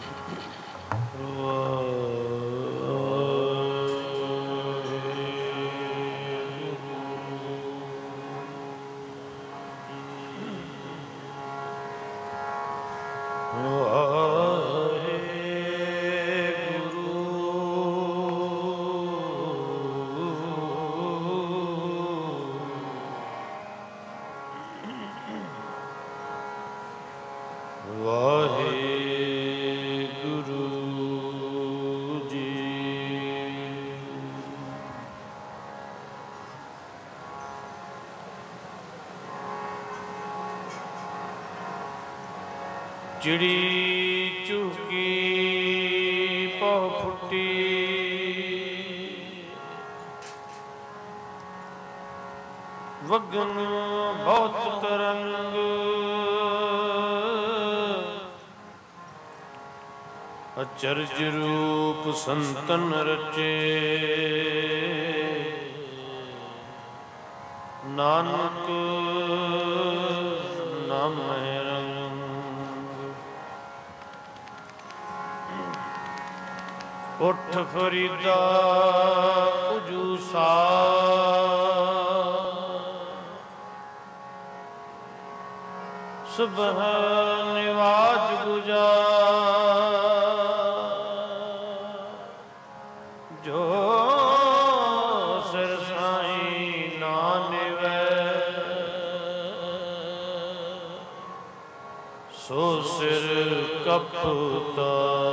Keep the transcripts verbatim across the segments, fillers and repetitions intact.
ਚਿੜੀ ਝੁਕੀ ਪਹੁ ਫੁੱਟੀ, ਵਗਨ ਬਹੁਤ ਤਰੰਗ, ਅਚਰਜ ਰੂਪ ਸੰਤਨ ਰਚੇ, ਨਾਨਕ ਨਾਮ ਰੰਗ। ਉੱਠ ਫਰੀਦਾ ਉਜੂ ਸਾ, ਸੁਬਹ ਨਿਵਾਜ ਗੁਜਾ, ਜੋ ਸਿਰ ਸਾਈਂ ਨਾ ਨਿਵੈ, ਸੋ ਸਿਰ ਕਪੂਤਾ।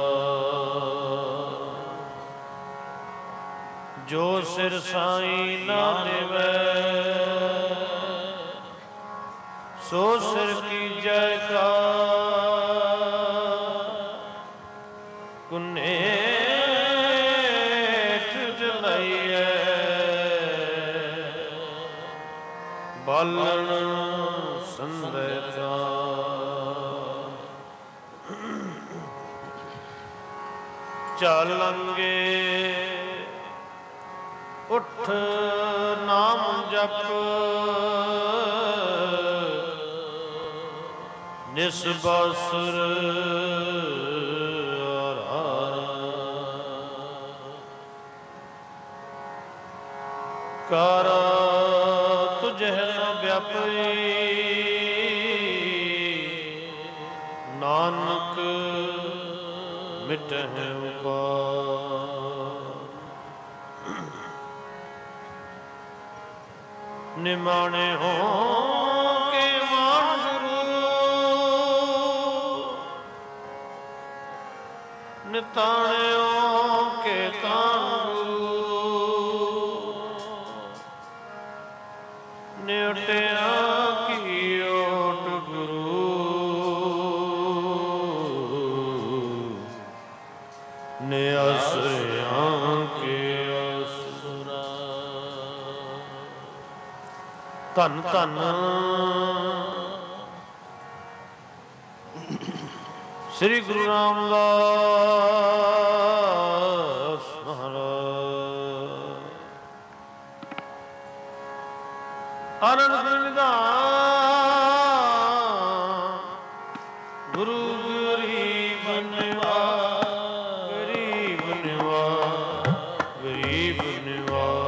ਜੋ ਸਿਰ ਸਾਈਂ ਨਾ ਨਿਵੈ, ਸੋ ਸਿਰ ਕੀ ਜੈ ਕਾ। ਕੁਨੇਠ ਜਲਾਈਐ ਬਾਲਣ ਸੰਦੈ ਤਾ। ਚਾਲਾਂਗੇ ਉੱਠ ਨਾਮ ਜਪ, ਨਿਸਬਸੁਰ ਕਰ ਤੁਝੇ ਨ ਵਿਆਪੀ, ਨਾਨਕ ਮਿਟਹਿ ਉਪਾਰ। ਨਿਮਾਣੇ ਹੋ ਕੇ ਮਾਨ ਗੁਰੂ, ਨਿਤਾਣਿਓ ਕੇ ਤਾਣ ਗੁਰੂ। ਨਿਉਟਿਆ ਕੀ ਓਟ ਗੁਰੂ, ਨਿਆਸਰਿਆਂ ਕੇ ਅਸੁਰਾ। ਧੰਨ ਧੰਨ ਸ੍ਰੀ ਗੁਰੂ ਰਾਮਦਾਸ ਮਹਾਰਾਜ। ਆਨੰਦ ਨਿਧਾਨ ਗੁਰੂ ਗਰੀਬ ਨਿਵਾਜ, ਗਰੀਬ ਨਿਵਾਜ, ਗਰੀਬ ਨਿਵਾਜ।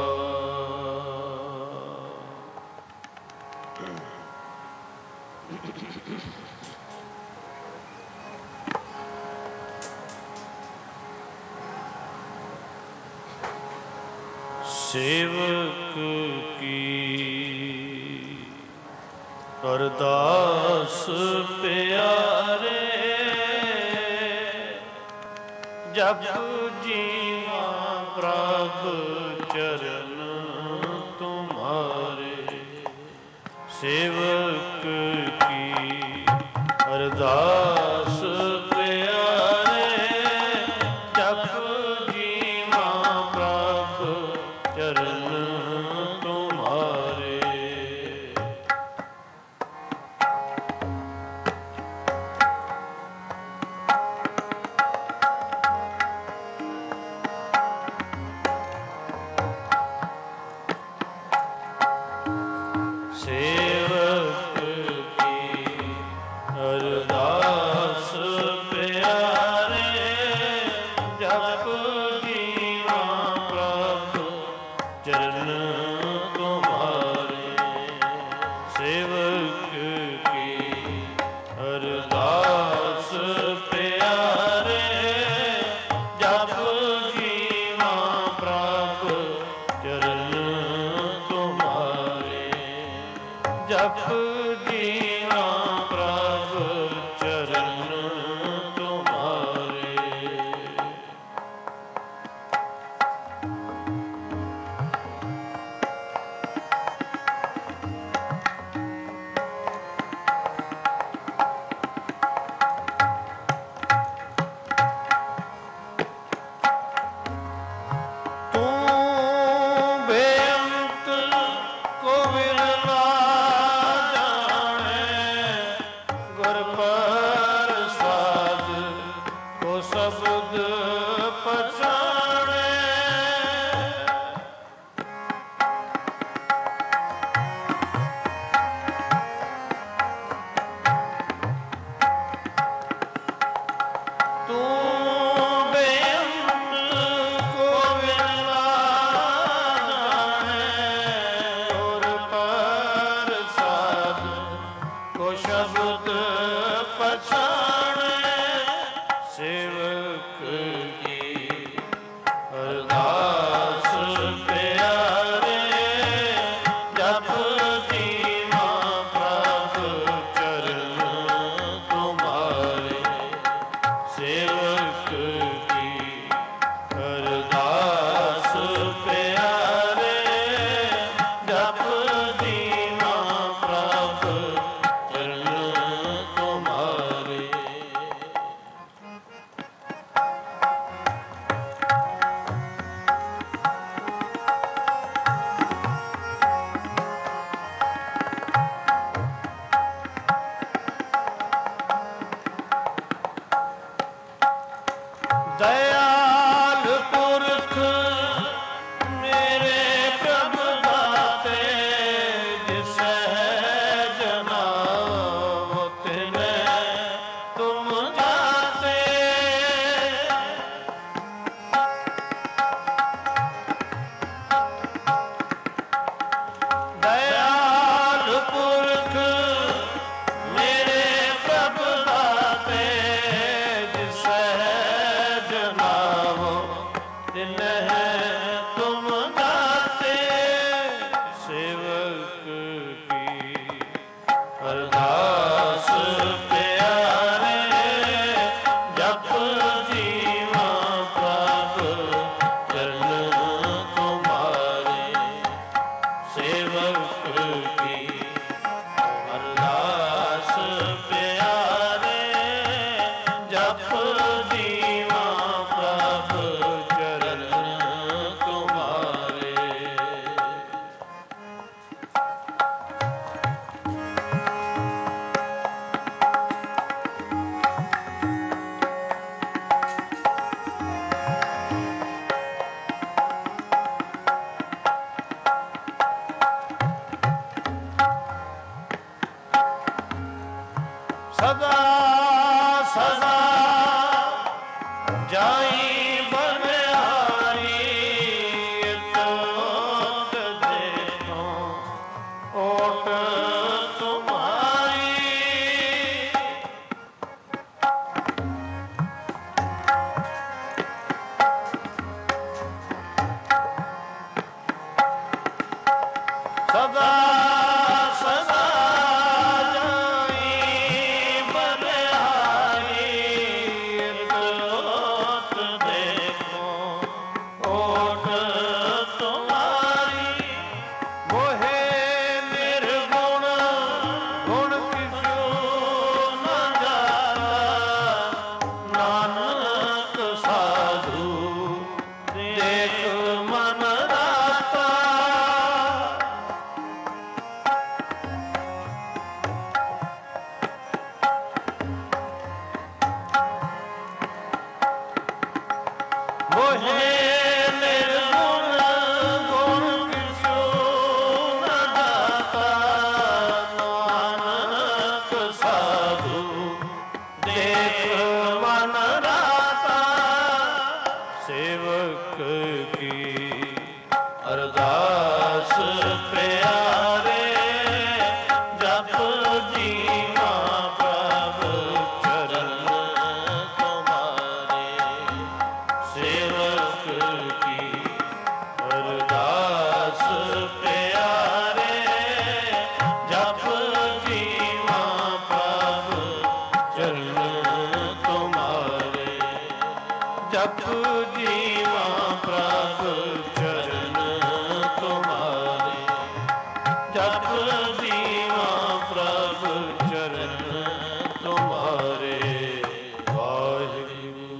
ਸੇਵਕ ਕੀ ਅਰਦਾਸ ਪਿਆਰੇ, ਜਪ ਜੀਵਾ ਪ੍ਰਭ ਚਰਨ ਤੁਮਾਰੇ। ਸੇਵਕ ਕੀ ਅਰਦਾਸ ਪਿਆਰੇ, ਜਪ ਜੀਵਾ ਪ੍ਰਭ ਚਰਨ ਤੁਮਾਰੇ। ਸੇਵਕ ਕੀ ਅਰਦਾਸ ਸਦਾ ਜੀਵਾ ਪ੍ਰਭ ਚਰਨ ਤੁਮਾਰੇ, ਸੇਵਕ ਕੀ ਅਰਦਾਸ ਪਿਆਰੇ, ਜਪ ਜੀਵਾ ਪ੍ਰਭ ਚਰਨ ਤੁਮਾਰੇ, ਜਪ ਜੀਵਾ ਪ੍ਰਭ ਚਰਨ ਤੁਮਾਰੇ, ਜਪ ਜੀਵਾ ਪ੍ਰਭ ਚਰਨ ਤੁਮਾਰੇ। ਵਾਹਿਗੁਰੂ।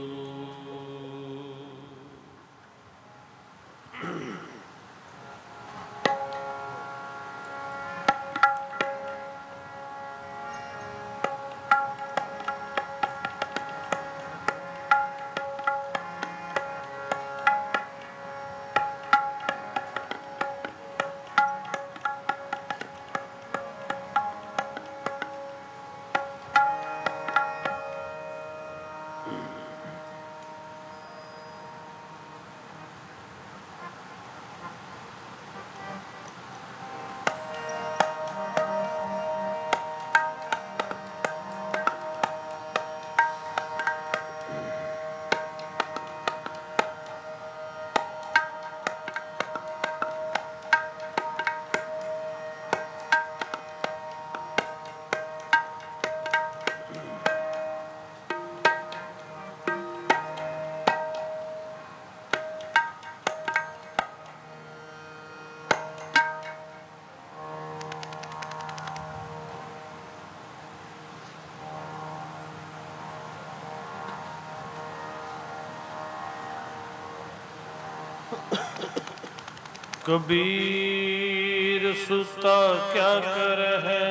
कबीर सुता क्या कर है,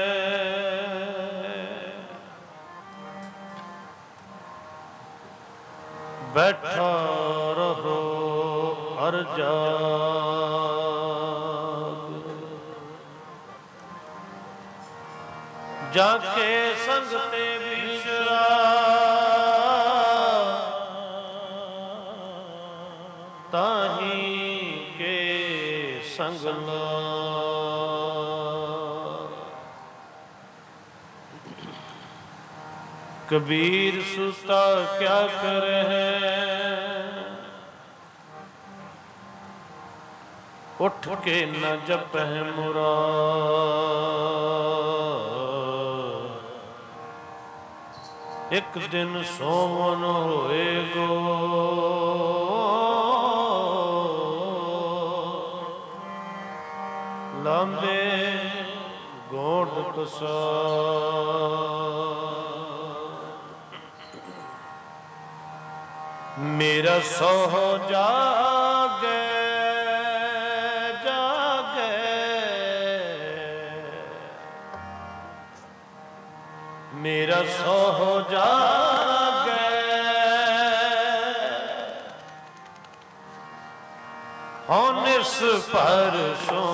बैठा रहो हर जाग, जाके संग ते बिछड़ा ताही के संग लाग। कबीर सुता क्या कर है, उठ के न जपह मुराद, एक दिन सोवन होए गो लांबे गोड प्रसाद। मेरा सोह जागे जागे, मेरा सोह जागे, होनिस परसों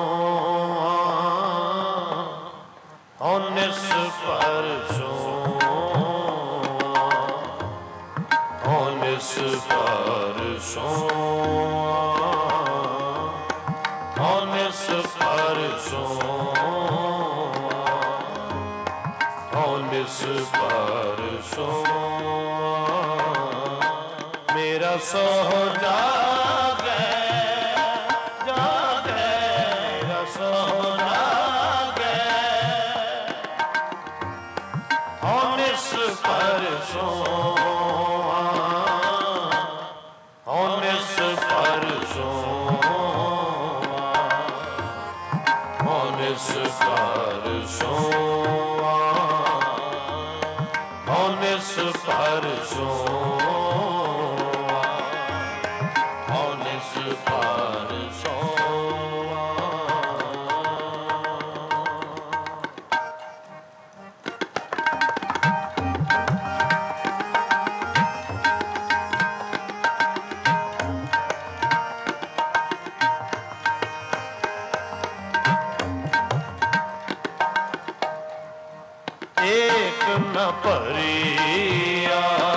होनिस परसों होनिस परसों होनिस परसों होनिस परसों मेरा सोह जागे जागे, मेरा सोह जागे, होनिस परसों होनिस परसों होनिस परसों होनिस परसों होनिस परसों। एक न परिया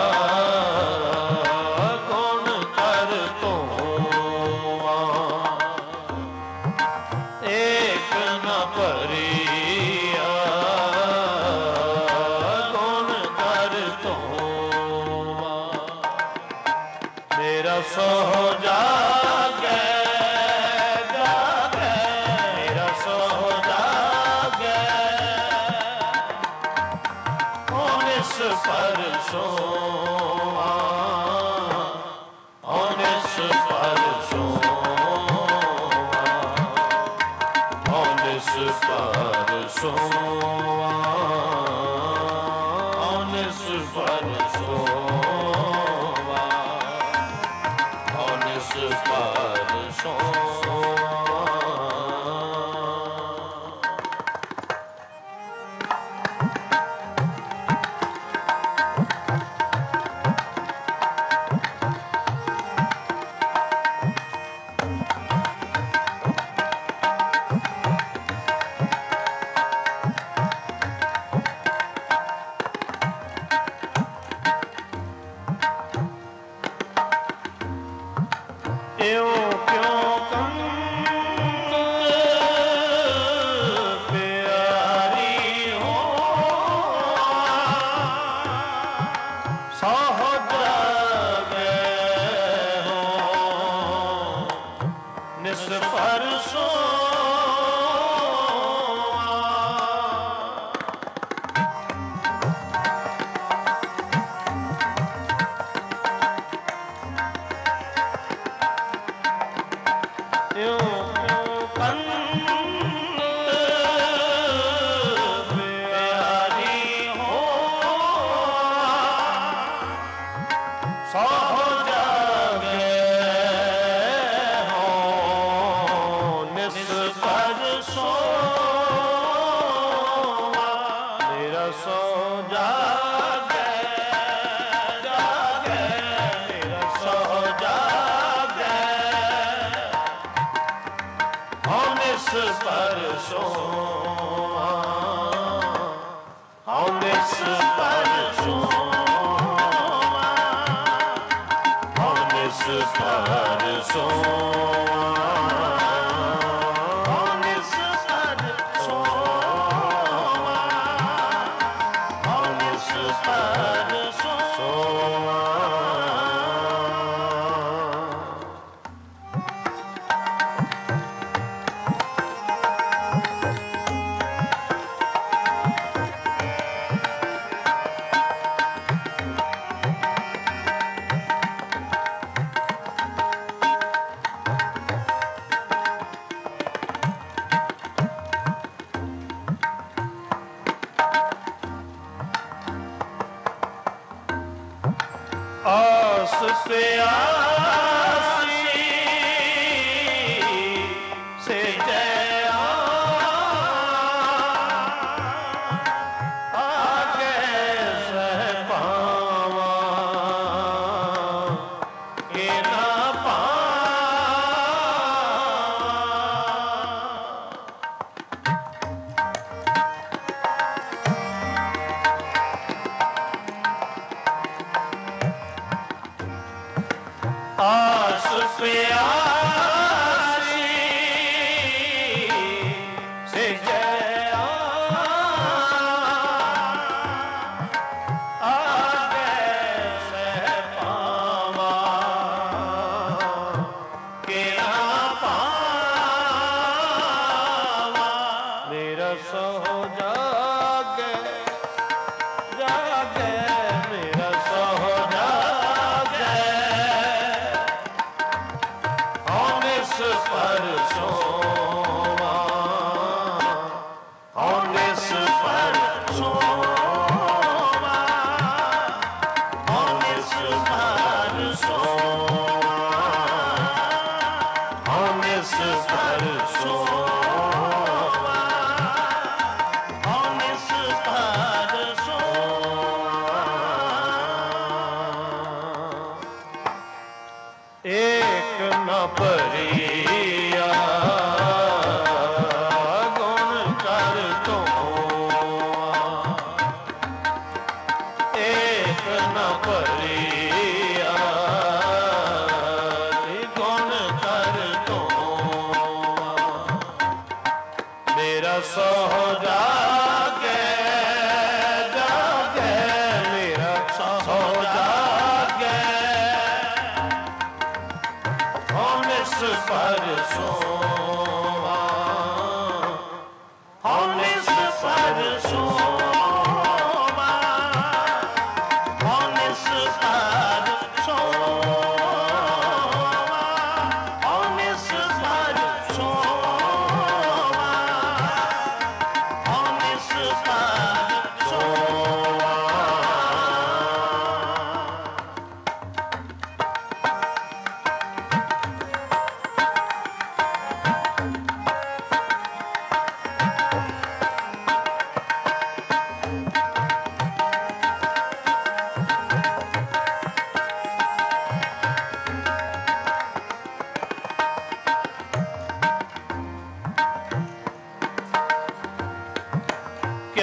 गुण कर तोवा, एक न परिया ਪਰਸੋਂ ਔਨਿਸ ਪਰਸੋਂ ਔਨਿਸ ਪਰਸੋਂ ਔਨਿਸ ਪਰਸੋਂ ਔਨਿਸ ਪਰਸੋਂ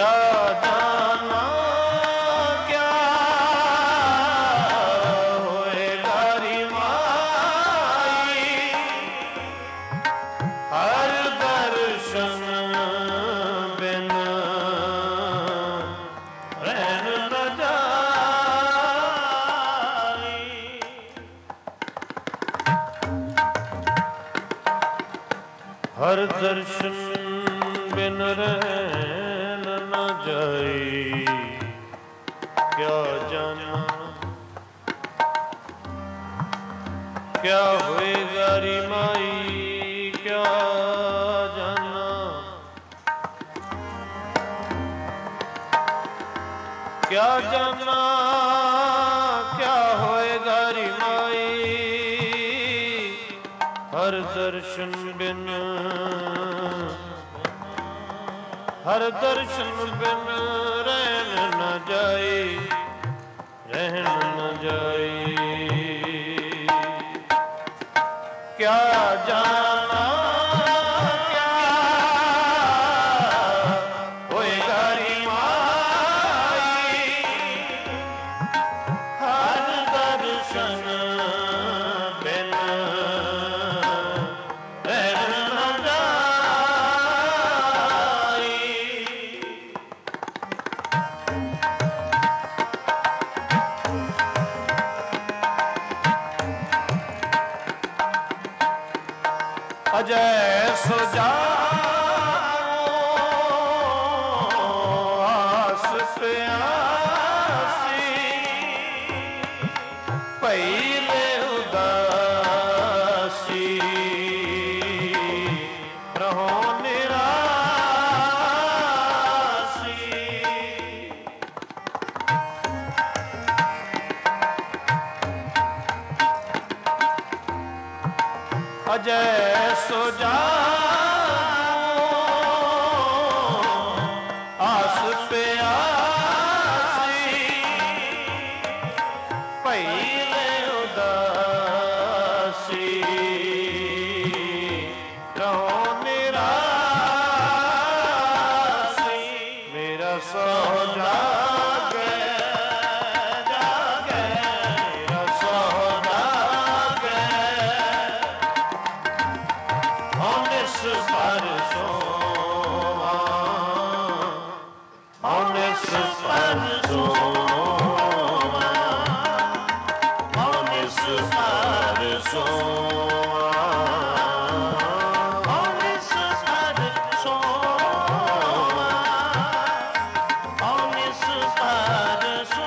क्या जाना क्या होएगा री माई, हर दर्शन बिन रहन न जाई। हर दर्शन बिन रहन न जाई, क्या जाना क्या होएगा री माई, क्या जाना क्या जाना क्या होएगा री माई, हर दर्शन बिन हर दर्शन बिन रहन न जाई, रहन न जाई। क्या जाना क्या होएगा री माई, हर दर्शन बिन रहन न जाई। अजय सो जाओ आस प्यासी, पहिले उदासी रहो निरासी। अजय सो जाओ आस प्यासी, पहिले उदासी रहो निरासी। मेरा सो जागे जागे, मेरा सो जागे निस पर सोवा, निस पर सोवा, निस पर सोवा, निस पर सोवा, निस पर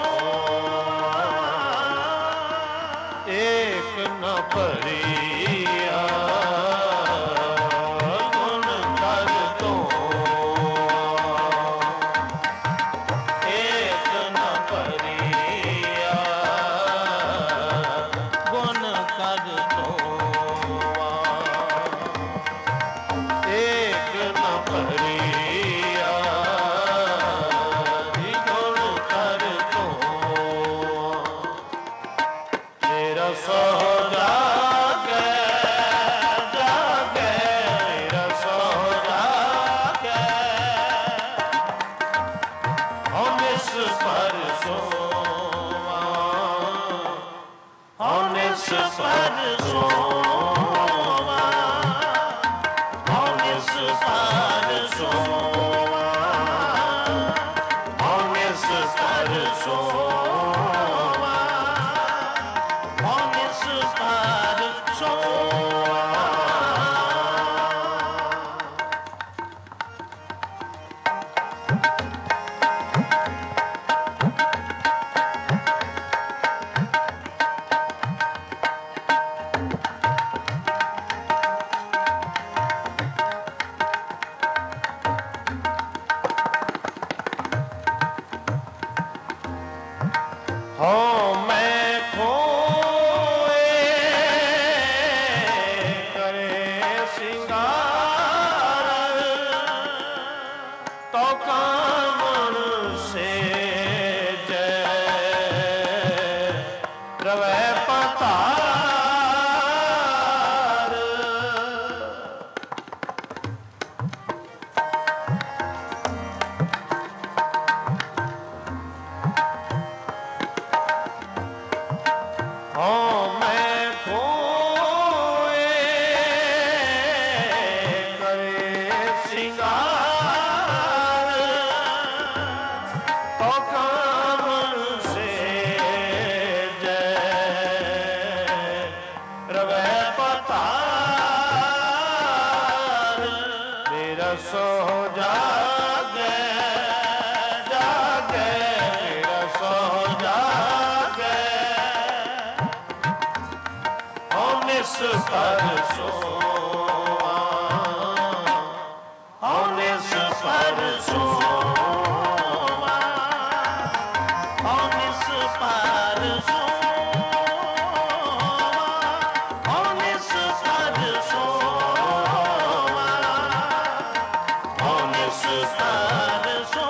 सोवा। एक न परिया ਪਰਸੋਂ ਔਨਿਸ ਪਰਸੋਂ ਔਨਿਸ ਪਰਸੋਂ ਔਨਿਸ ਪਰਸੋਂ ਔਨਿਸ ਪਰਸੋਂ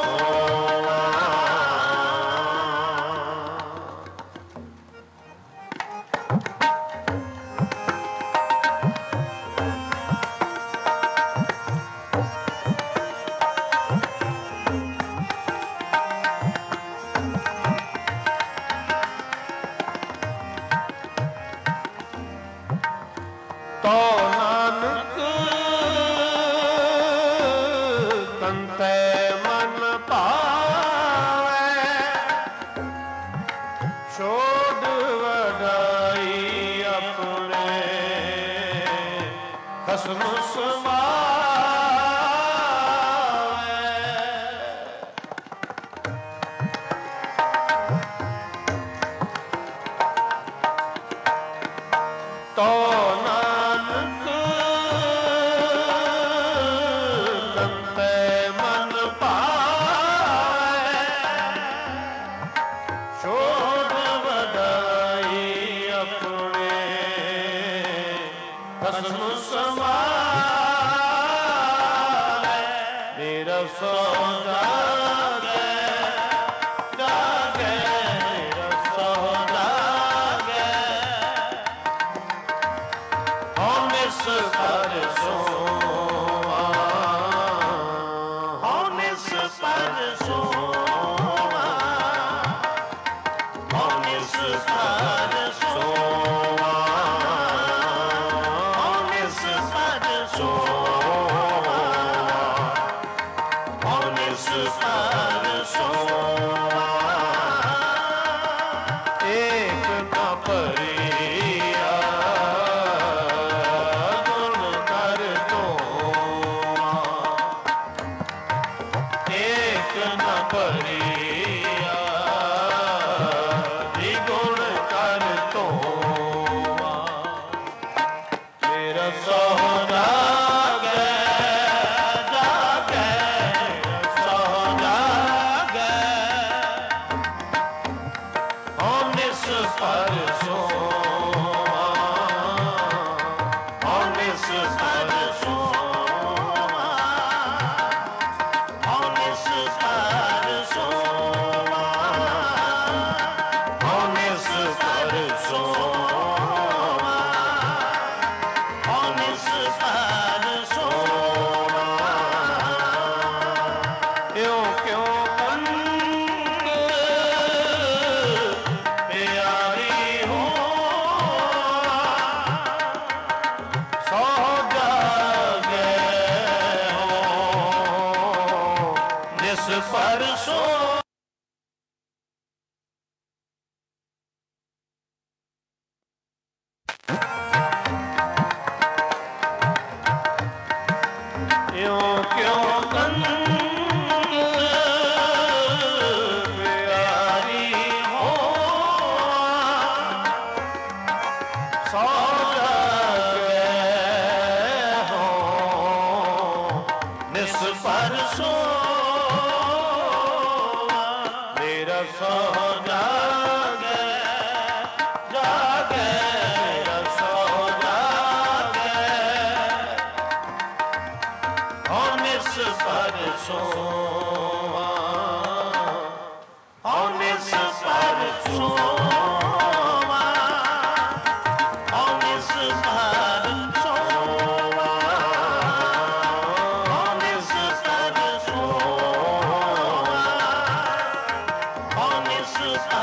Jesus.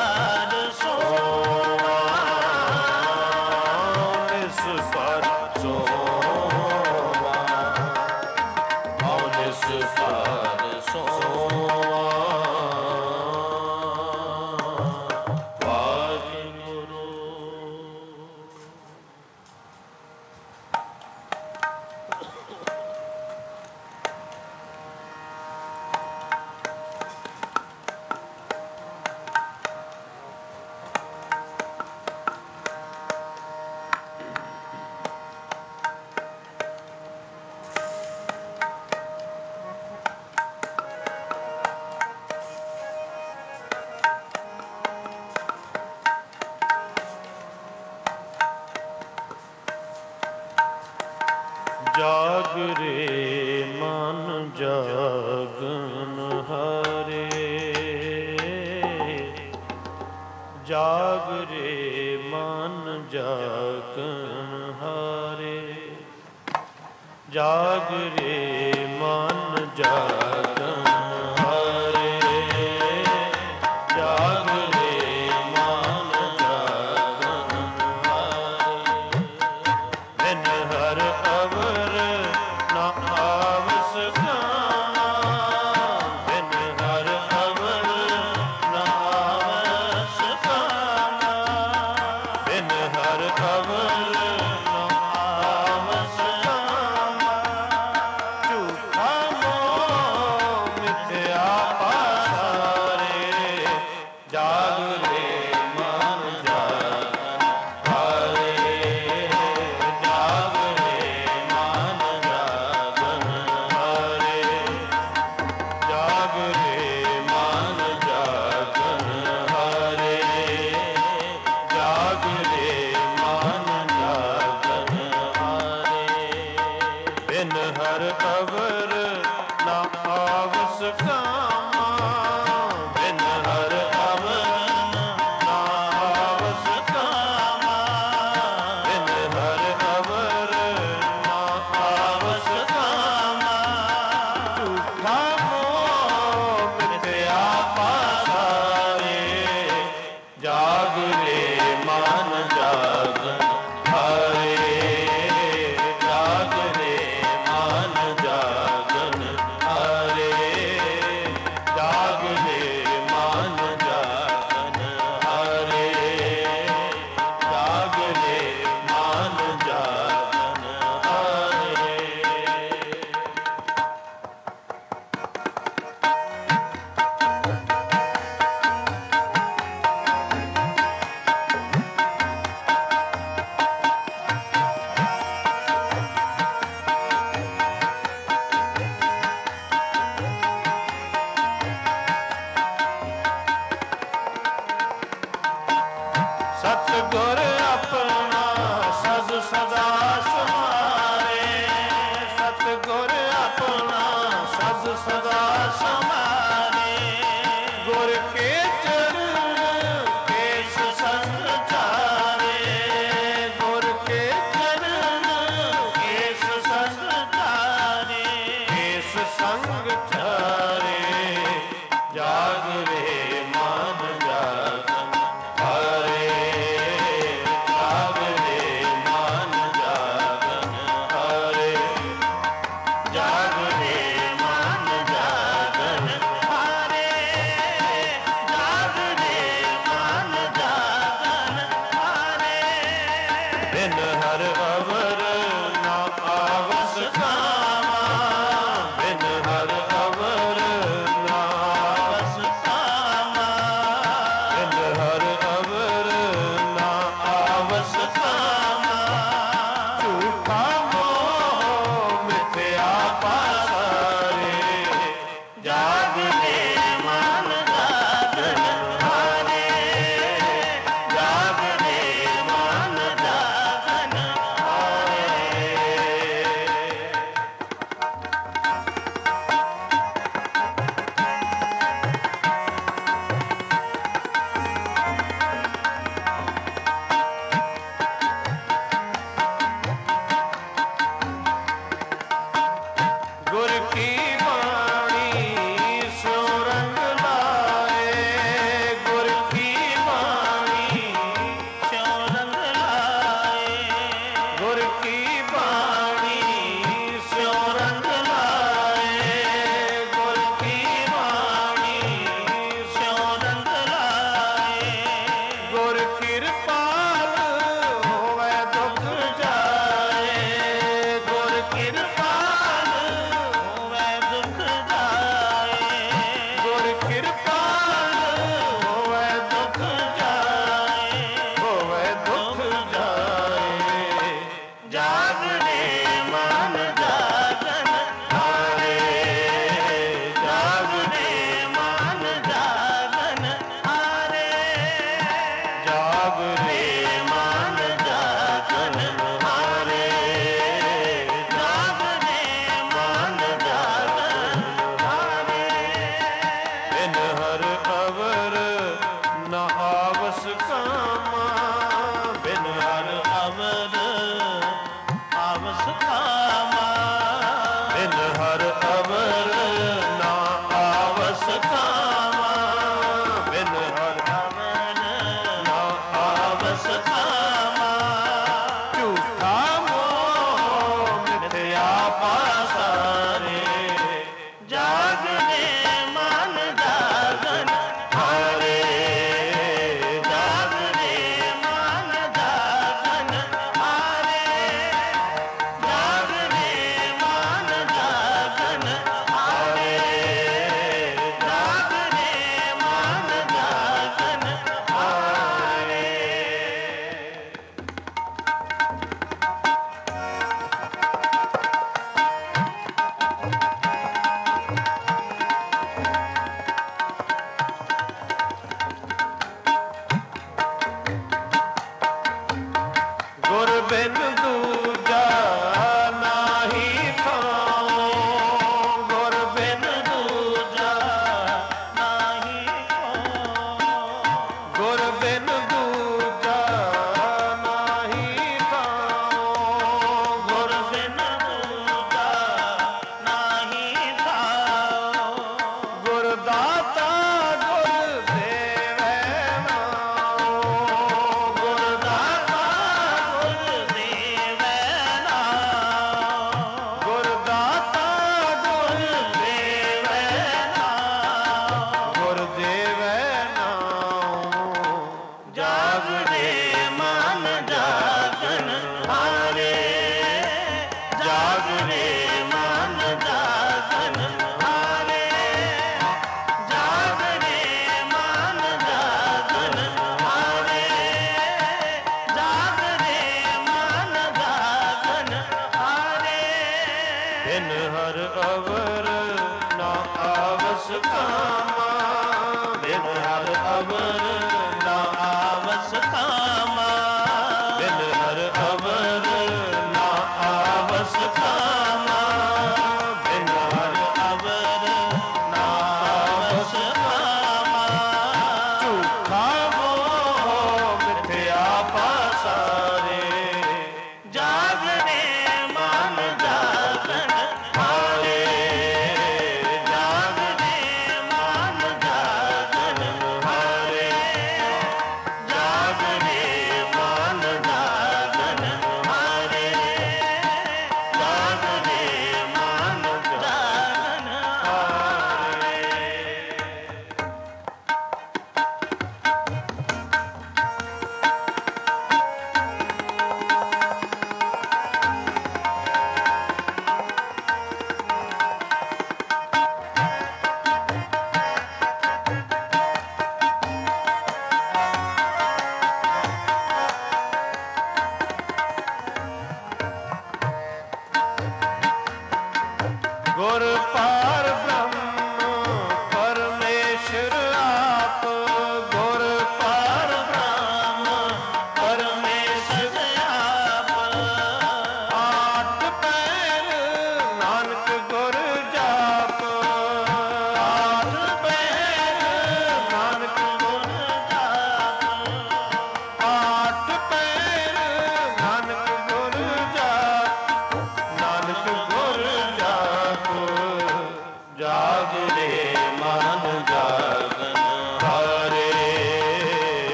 ਜਾਗ ਰੇ ਮਨ ਜਾਗਨ ਹਾਰੇ, ਜਾਗ ਰੇ ਮਨ ਜਾਗਨ ਹਾਰੇ, ਜਾਗ ਰੇ ਮਨ ਜਾਗਨ ਹਾਰੇ, ਜਾਗ ਰੇ ਮਨ ਜਾਗਨ ਹਾਰੇ। ਬਿਨ ਹਰ ਅਵਰ ਨਾ ਆਵਸ ਖਾਣਾ, ਬਿਨ ਹਰ ਅਵਰ ਨਾ ਆਵਸ ਖਾਣਾ, ਬਿਨ ਹਰ ਅਵਰ ਨਾ ਆਵਸ ਖਾਣਾ। ਝੂਠਾ ਮੋਹ ਮਿਥਿਆ ਪਾਸਾਰੇ, ਜਾਗ ਰੇ ਮਨ ਜਾਗਨ ਹਾਰੇ, ਜਾਗ ਰੇ ਮਨ ਜਾਗਨ ਹਾਰੇ, ਜਾਗ ਰੇ ਮਨ ਜਾਗਨ ਹਾਰੇ, ਜਾਗ ਰੇ ਮਨ ਜਾਗਨ ਹਾਰੇ। ਬਿਨ ਹਰ ਅਵਰ ਨਾ ਆਵਸ ਕਾਮਾ, ਬਿਨ ਹਰ ਅਵਰ ਨਾ ਆਵਸ ਕਾਮਾ, ਬਿਨ ਹਰ ਅਵਰ ਨਾ ਆਵਸ ਕਾਮਾ। ਝੂਠਾ ਮੋਹ ਮਿਥਿਆ ਪਾਸਾਰੇ, ਜਾਗ ਰੇ ਮਨ ਜਾਗਨ ਹਾਰੇ, ਜਾਗ ਰੇ ਮਨ ਜਾਗਨ ਹਾਰੇ, ਜਾਗ ਰੇ ਮਨ ਜਾਗਨ ਹਾਰੇ, ਜਾਗ ਰੇ ਮਨ ਜਾਗਨ ਹਾਰੇ। ਸਤਿਗੁਰ ਆਪਣਾ ਸਦ ਸਦਾ ਸਮਾਰੇ, ਸਤਿਗੁਰ ਆਪਣਾ ਸਦ ਸਦਾ ਸਮਾਰੇ। ਗੁਰ ਕੇ ਚਰਨ ਕੇਸ ਸੰਗ ਚਾਰੇ, ਗੁਰ ਕੇ ਚਰਨ ਕੇਸ ਸੰਗ ਚਾਰੇ, ਕੇਸ ਸੰਗ ਚਾਰੇ। ਜਾਗ ਰੇ ਮਨ ਜਾਗਨ ਹਾਰੇ,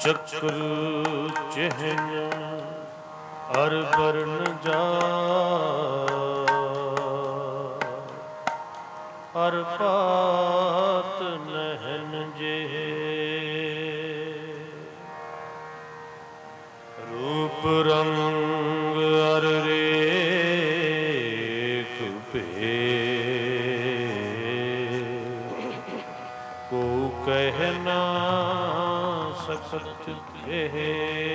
ਚੱਕਰ ਚਿਹਨ ਅਰ ਬਰਨ ਜਾ ਅਰ ਪਾਤ ਨਹਿਨ ਜੇ ਰੂਪ ਰੰਗ ਅਰ ਰੇਖ ਭੇ ਕੋ ਕਹਿ ਨਾ ਸਕਤ ਥੇ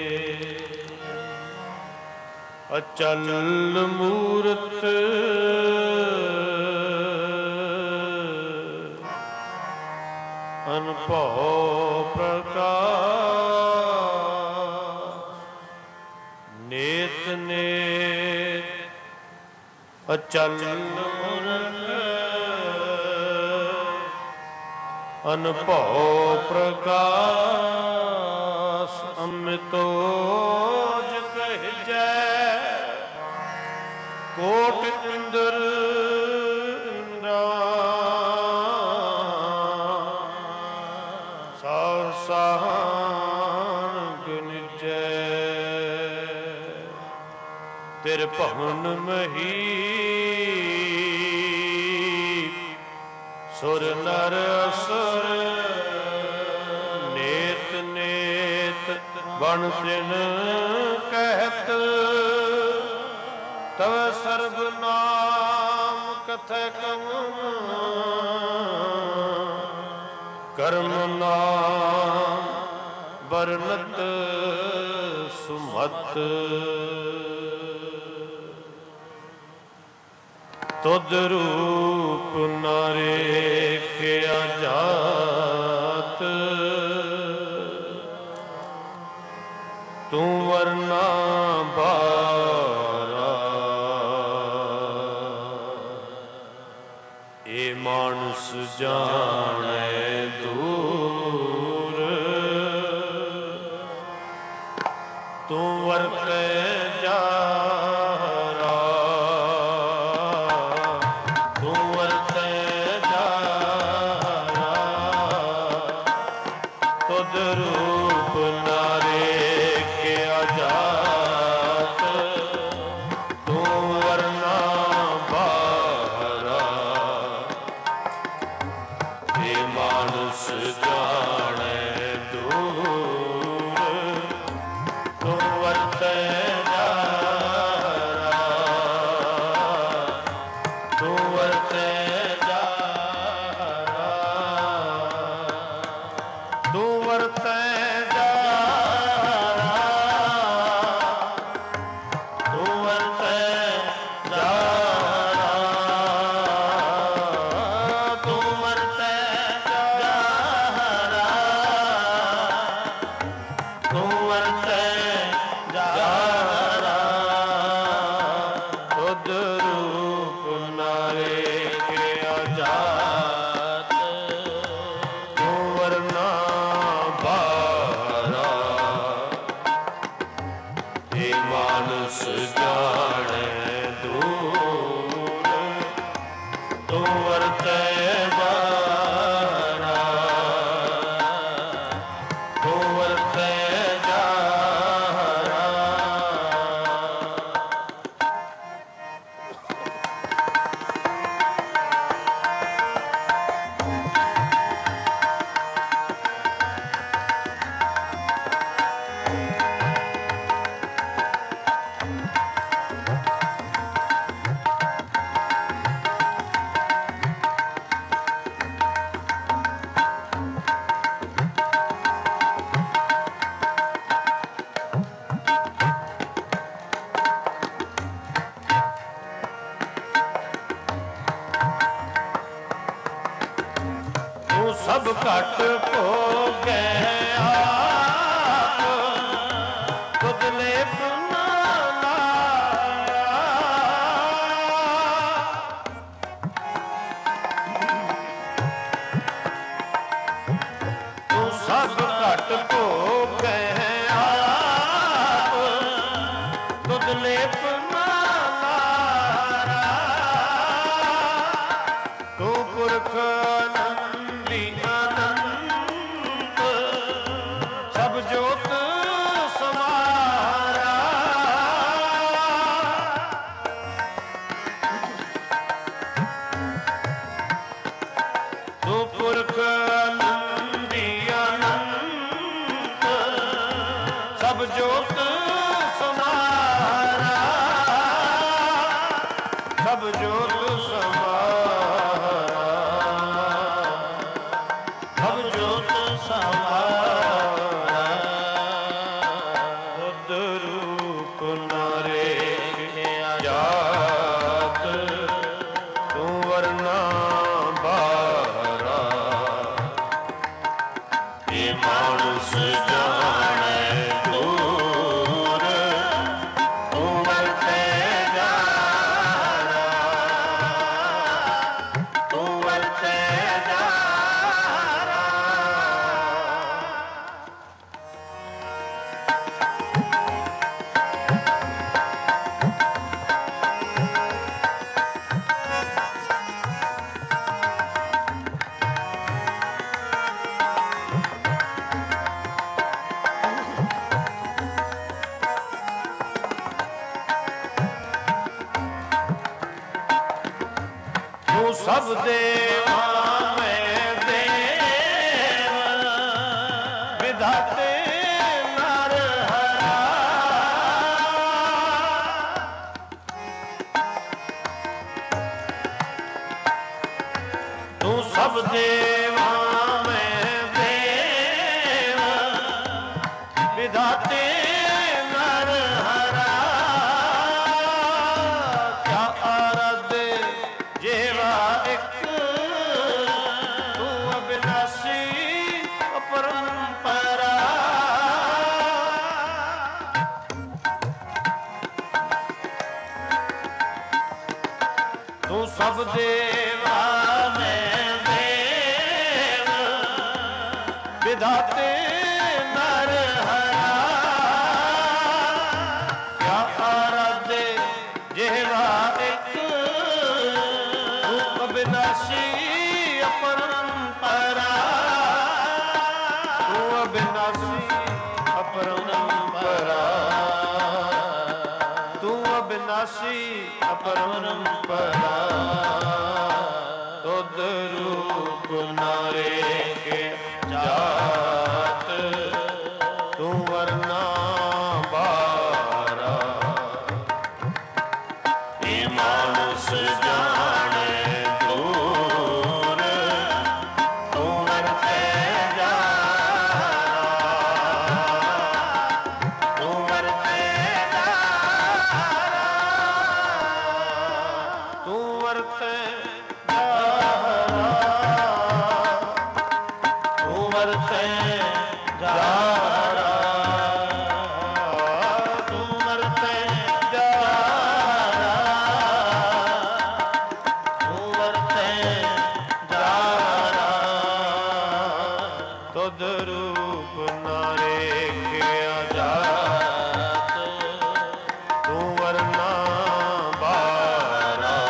ਅਚਲ ਮੂਰਤ ਅਨਭਉ ਪ੍ਰਕਾਸ਼ ਨੇਤ ਨੇਤ ਅਚਲ ਮੂਰਤ ਅਨਭਉ ਪ੍ਰਕਾਸ਼ ਅੰਮ੍ਰਿਤੋਜ ਕਹਿਜੈ ਕੋਟ ਇੰਦਰ ਇੰਦਰਾ ਸਾਰ ਸਾਨ ਗੁਨਜੈ ਤਿਰ ਭਵਨ ਮਹੀ ਸੁਰ ਨਰ ਅਸੁਰ ਨੇਤ ਨੇਤ ਬਣ ਤ੍ਰਿਣ ਕਹਿਤ ਤਵ ਸਰਬ ਨਾਮ ਕਥੈ ਕਵਨ ਕਰਮ ਨਾਮ ਵਰਨਤ ਸੁਮਤ ਤੁਧ ਰੂਪ ਨ ਰੇਖਿਆ ਜਾਤ ਤੂੰ ਵਰਨਾ ਬਾਰਾ ਏ ਮਾਨਸ ਜਾਣੈ ਦੂਰ ਤੂੰ ਵਰਤੈ ਜਾ ਸਭ ਘਟ ਹੋ ਗਏ ਆਪ ਤੁਧ ਲੇਪ ਨਾ ਲਾਇਆ ਤੂੰ ਸਭ ਘਟ ਹੋ ਗਏ ਆਪ ਤੁਧ ਲੇਪ ਨਾ ਲਾਇਆ ਤੂੰ ਪੁਰਖ ਜੋਤ ਤੂੰ ਪੁਰਖ ਅਨੰਦੀ ਅਨੰਤ ਸਭ ਜੋਤ ਸਮਾਰਾ ਸਭ ਜੋਤ ਸਮਾਰਾ ਸਭ ਜੋਤ ਸਮਾਰਾ ਬੁੱਧ ਰੂਪ ਨਾਰੇ ਜਾਤ ਤੂੰ ਵਰਨਾ ਬਾਰਾ ਇਹ ਮਾਨੁਸ ਜਾਣੇ ਦੂਰ ਤੂੰ ਵਰਤੇ ਜਾਰਾ ਤੂੰ ਵਰਤੇ ਜਾਰਾ ਤੂੰ ਸਭ ਦੇਵਾਂ ਮੈਂ ਦੇਵ ਵਿਧਾਤੇ ਨਰ ਹਰਾ ਤੂੰ ਸਭ ਦੇਵਾਂ ਮੈਂ ਦੇਵ ਵਿਧਾਤੇ ਨਰ ਹਰਾ ਕਿਆ ਆਰਧ ਜੇਵਾ ਇੱਕ ਤੂੰ ਅਬਿਨਾਸੀ ਅਪਰੰਪਰਾ ਤੂੰ ਸਭ ਦੇਵਾ ਮੈਂ ਦੇਵ ਵਿਧਾਤੇ ਨਰ ਹਰਾ ਕਿਆ ਆਰਾਧੇ ਜੇਵਾ ਇੱਕ ਤੂੰ ਅਬਿਨਾਸੀ ਅਪਰੰਪਰਾ ਤੂੰ ਅਬਿਨਾਸੀ ਅਪਰੰਪਰਾ ਤੂੰ ਅਬਿਨਾਸੀ ਅਪਰੰਪਰਾ ਤੁਧ ਰੂਪ ਨਾਰੇ ਕੇ ਜਾਤ ਤੂੰ ਵਰਨਾ ਬਾਰਾ ਇਹ ਮਾਨੁਸ ਜਾਣੇ ਦੂਰ ਤੂੰ ਵਰਤੇ ਜਾਰਾ ਤੂੰ ਵਰਤੇ ਜਾਰਾ ਤੂੰ ਵਰਤੇ ਜਾਰਾ ਤੂੰ ਵਰਤੇ ਜਾਰਾ ਤੂੰ ਵਰਤੇ ਜਾਰਾ ਤੂੰ ਵਰਤੇ ਜਾਰਾ ਤੁਧ ਰੂਪ ਨਾਰੇ ਕਿਆ ਜਾਤ ਤੂੰ ਵਰਨਾ ਬਾਰਾ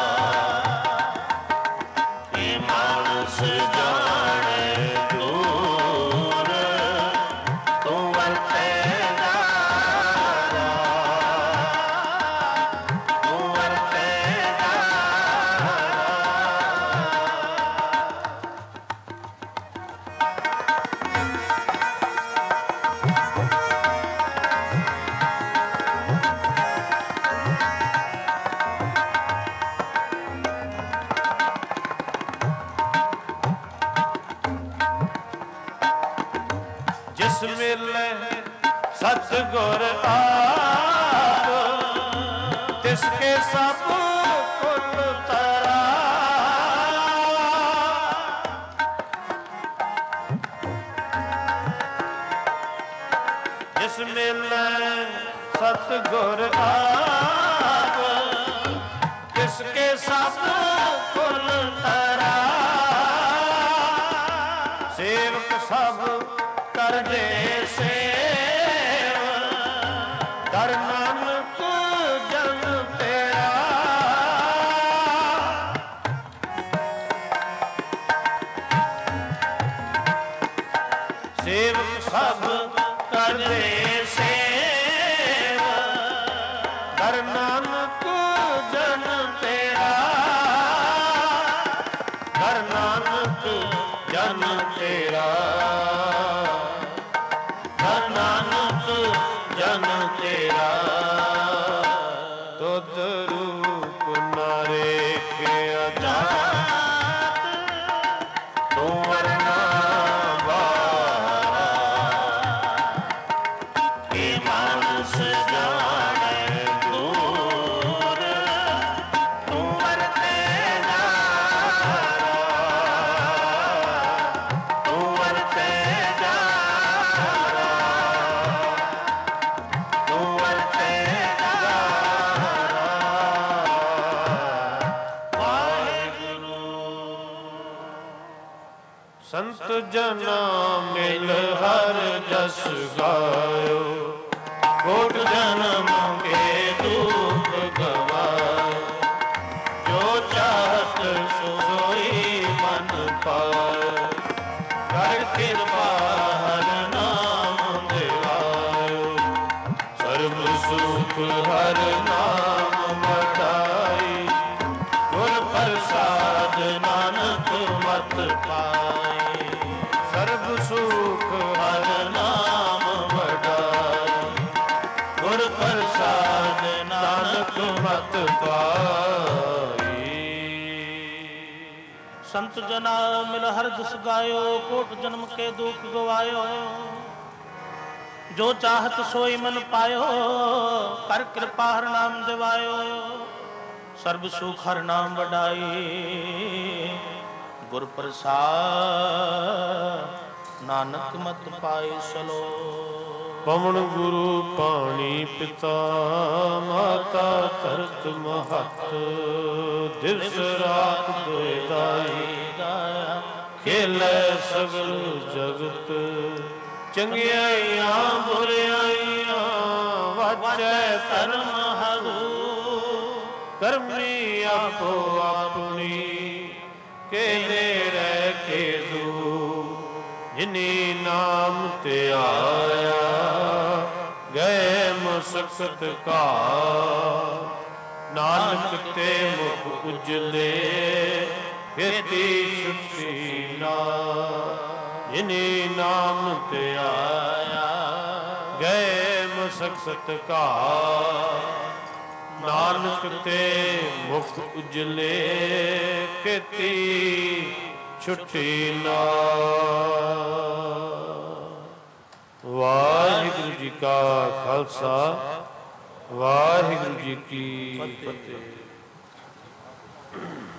ਇਹ ਮਾਨੁਸ ਜਾਣੇ ਦੂਰ ਤੂੰ ਵਰਤੇ ਜਾਰਾ ਤੂੰ ਵਰਤੇ ਜਾਰਾ ਜਿਸ ਵੇਲੇ ਸਤਿਗੁਰ ਆਪ ਤਿਸ ਕੇ ਸਭ ਕੁਲ ਤਰਾ ਜਿਸ ਵੇਲੇ ਸਤਿਗੁਰ ਆਪ ਤਿਸ ਕੇ ਸਭ ਕੁਲ ਤਰਾ ਸੇਵਕ ਸਭ ਕਰਦੇ ਸੇਵ ਦਰ ਨਾਨਕ ਜਨ ਤੇਰਾ ਸੇਵਕ ਸਭ ਕਰਦੇ ਸੇਵ ਦਰ ਨਾਨਕ ਜਨ ਤੇਰਾ ਦਰ ਨਾਨਕ ਨਾਨਕ ਜਨ ਤੇਰਾ, ਧਨ ਨਾਨਕ ਜਨ ਤੇਰਾ, ਤੁਧ ਰੂਪ ਨ ਰੇਖਿਆ ਜਾਤ, ਤੂੰ ਵਰਨਾ ਵਾਰਾ, ਕਿ ਮਾਨਸ ਜਾਣੈ ਦੂਰ, ਤੂੰ ਵਰਤੇ ਜਾਰਾ, ਤੂੰ ਵਰਤੇ ਜਾਰਾ, ਤੂੰ ਵਰਤੇ ਜਾਰਾ। ਵਾਹਿਗੁਰੂ ਸੰਤ ਜਨਾ ਮਿਲ ਹਰ ਜਸ ਗਾਇਓ, ਕੋਟ ਜਨਮ ਕੇ ਦੁਖ ਗਵਾਇਓ, ਜੋ ਚਾਹਤ ਸੋਈ ਮਨ ਪਾਇਓ, ਕਰ ਕਿਰਪਾ ਹਰ ਨਾਮ ਦਿਵਾਇਓ, ਸਰਬ ਸੁਖ ਹਰ ਨਾਮ ਵਡਾਈ, ਗੁਰ ਪ੍ਰਸਾਦ ਨਾਨਕ ਮਤ ਪਾਈ, ਸਰਬ ਸੁਖ ਹਰ ਨਾਮ ਵਡਾਈ, ਗੁਰ ਪ੍ਰਸਾਦ ਨਾਨਕ ਮਤ ਪਾਈ। ਸੰਤ ਜਨਾ ਮਿਲ ਹਰ ਜਸ ਗਾਇਓ, ਕੋਟ ਜਨਮ ਕੇ ਦੁਖ ਗਵਾਇਓ, ਜੋ ਚਾਹਤ ਸੋਈ ਮਨ ਪਾਇਓ, ਕਰ ਕਿਰਪਾ ਹਰ ਨਾਮ ਦਿਵਾਇਓ, ਸਰਬ ਸੁਖ ਹਰ ਨਾਮ ਵਡਾਈ, ਗੁਰ ਪ੍ਰਸਾਦ ਨਾਨਕ ਮਤ ਪਾਈ ਸਲੋ। ਪਵਨ ਗੁਰੂ ਪਾਣੀ ਪਿਤਾ, ਮਾਤਾ ਧਰਤ ਮਹਤ, ਦਿਵਸ ਰਾਤ ਦੁਇ ਦਾਈ, ਖੇਲੇ ਸਗਲ ਜਗਤ, ਚੰਗਿਆਈਆਂ ਬੁਰਿਆਈਆਂ ਵਾਜੈ ਧਰਮ ਹਰੂ, ਕਰਮੀ ਆਪੋ ਆਪਣੀ, ਕੇ ਰਹਿ ਕੇ ਦੂ, ਜਿਨੀ ਨਾਮ ਤੇ ਆਇਆ, ਗਏ ਮੁਸਕਤ ਕਾ, ਨਾਨਕ ਤੇ ਮੁਖ ਉਜਲੇ, ਖੇਤੀ ਛੁੱਟੀ ਨਾ, ਜਿਨੀ ਨਾਮ ਤੇ ਆਇਆ, ਗਏ ਮੁਸਕਤ ਕਾ, ਨਾਨਕ ਤੇ ਮੁਖ ਉਜਲੇ, ਖੇਤੀ ਛੁੱਟੀ ਨਾ। ਵਾਹਿਗੁਰੂ ਜੀ ਕਾ ਖਾਲਸਾ, ਵਾਹਿਗੁਰੂ ਜੀ ਕੀ ਫਤਿਹ।